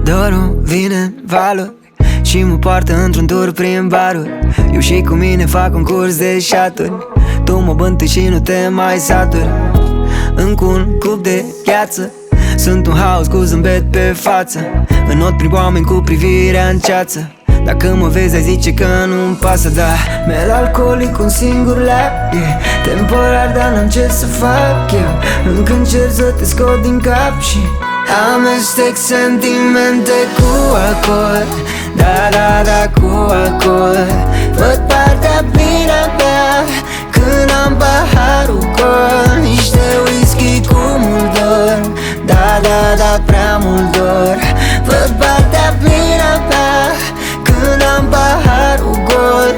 Dorul vine în valuri și mă poartă într-un tur prin baruri. Eu și cu mine fac un curs de șaturi. Tu mă bântui și nu te mai saturi. Încă un cup de gheață. Sunt un haos cu zâmbet pe față. Înot prin oameni cu privirea în ceață. Dacă mă vezi ai zice că nu-mi pasă, dar merg alcoolic un singur lac, temporar, dar n-am ce să fac eu. Încă încerc să te scot din cap și amestec sentimente cu acord. Da, da, da, cu acord. Văd partea plină a mea când am paharul gol. Niște whisky cu mult dor. Da, da, da, prea mult dor. Văd partea plină a mea când am paharul gol.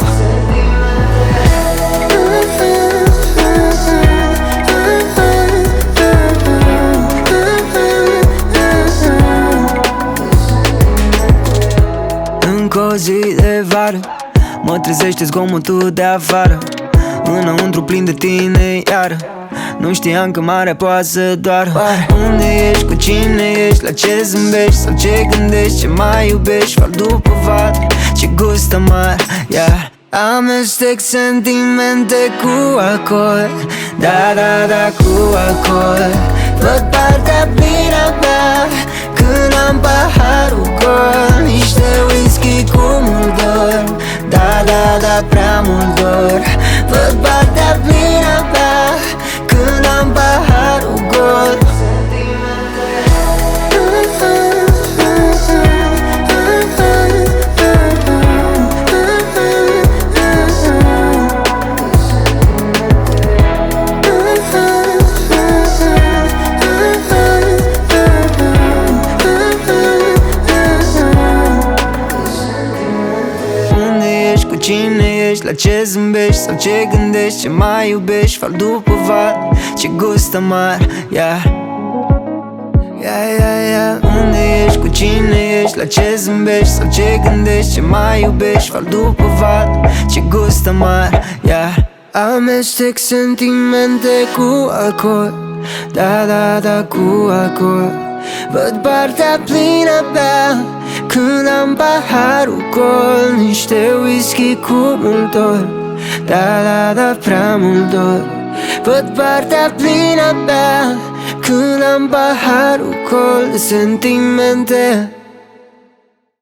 Încă o zi de vară mă trezește zgomotul de afară. Înăuntru plin de tine iară. Nu știam că marea poate să doară. Unde ești, cu cine ești, la ce zâmbești sau ce gândești, ce mai iubești, val după val, ce gust amar, yeah. Amestec sentimente cu acord. Da, da, da, cu acord. Văd partea plină a mea când am paharul gol. Niște whisky cu mult dor. Da, da, da, prea mult dor. Văd partea plină a mea când am paharul gol. Cine ești, la ce zâmbești sau ce gândești, ce mai iubești, val după val, ce gust amar, yeah. Yeah, yeah, yeah. Unde ești, cu cine ești, la ce zâmbești sau ce gândești, ce mai iubești, val după val, ce gust amar, yeah. Amestec sentimente cu acord. Da, da, da, cu acord. Văd partea plină a mea când am paharul gol. Niște whisky cu mult dor. Da, da, da, prea mult dor. Văd partea plină a mea când am paharul gol de sentimente.